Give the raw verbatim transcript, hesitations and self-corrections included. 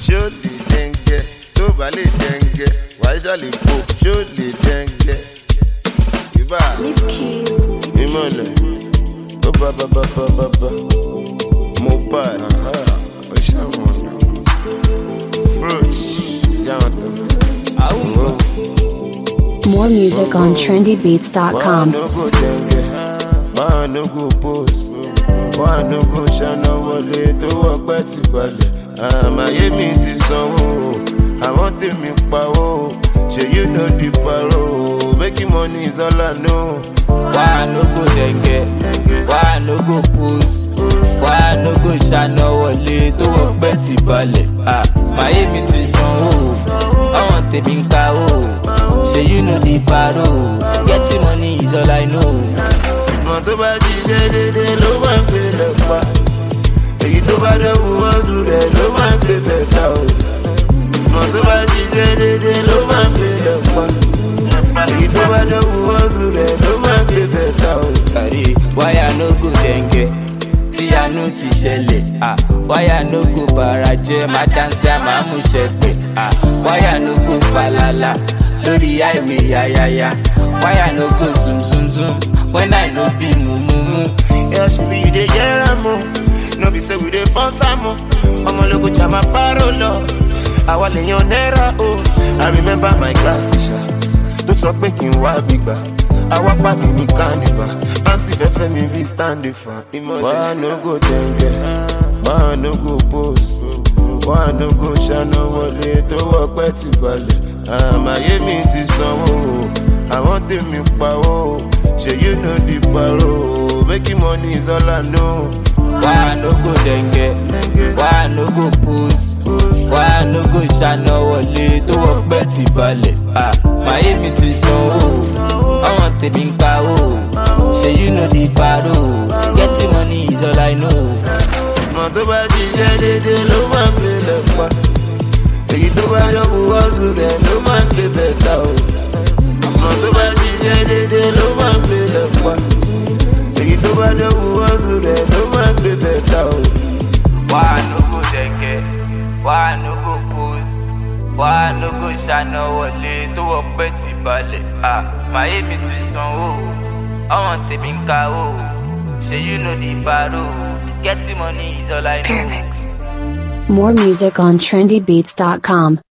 ṣó lè dẹ́ngẹ́ tó bá lè dẹ́ngẹ́ wàá ṣàlè kó ṣó lè dẹ́ngẹ́. Ìbá ìmọ̀lẹ̀ ó bá bá bá bá bá bá mo bá ó ṣàwọn fruit jáwọn tó. More music on trendy beats dot com. Why no go denge? Why no go post? Why no go ṣáná wọlé tó wọ́pẹ́ ti balẹ̀? Àmàyé mi ti sanwó, àwọn tèmi pawó. Ṣé you know the paro? Making money is all I know. Why no go denge? Why no go post? Why no go ṣáná wọlé tó wọ́pẹ́ ti balẹ̀? Àmàyé mi ti sanwó, àwọn tèmi pawó. Say you know the paro, getting money is all I know. Mo tó bá ṣiṣẹ́ dédé ló máa ń pè lẹ́pa. Èyí tó bá dẹ́wù ọdún rẹ̀ ló máa ń pè bẹ̀ta o. Mo tó bá ṣiṣẹ́ dédé ló máa ń pè lẹ́pa. Èyí tó bá dẹ́wù ọdún rẹ̀ ló máa ń pè bẹ̀ta o. Kàrí wáyà no go denge, tí àánú ti ṣẹlẹ̀. Wáyà no go bàrà jẹ́, máa dáńsí àmà mú ṣẹ̀pẹ̀. Wáyà no go falala. Lórí highway yáyáyá, why I no go zoom zoom zoom when I no be mumu. Yeah, she be you dey get am o, no be say we dey force am o. Ọmọ lógo jama parolo, àwa lèèyàn náírà o. I remember my class teacher tó sọ pé kí n wá gbígbà. Àwa pàdé ní kánìfà, àǹtí fẹ́fẹ́ mi bí stand fan. Why no go denge? Why no go post? Why no go ṣáná wọlé tó wọ́pẹ́ ti balẹ̀? Àmàyé mi ti sanwó, àwọn tèmi pawó. Ṣé you know the paro? Making money is all I know. Why no go denge? Why no go post? Why no go ṣáná wọlé tó wọ́pẹ́ ti balẹ̀? Àmàyé mi ti sanwó, àwọn tèmi pawó. Ṣé you know the paro? Getting money is all I know. Mo tó bá ṣiṣẹ́ dédé ló máa ń pè lẹ́pa. Èyí tó bá yọ̀wù ọ̀sùn rẹ̀ ló máa ń pè bẹ̀ta o. Mo tó bá ṣiṣẹ́ dédé ló máa ń pè lẹ́pa. Èyí tó bá yọ̀wù ọ̀sùn rẹ̀ ló máa ń pè bẹ̀ta o. Why no go denge? Why no go post? Why no go ṣáná wọlé tó wọ́pẹ́ ti balẹ̀? Àmàyé mi ti sanwó, àwọn tèmi ń kawó. Ṣé you know the paro? Getting money is all I know. More music on trendy beats dot com.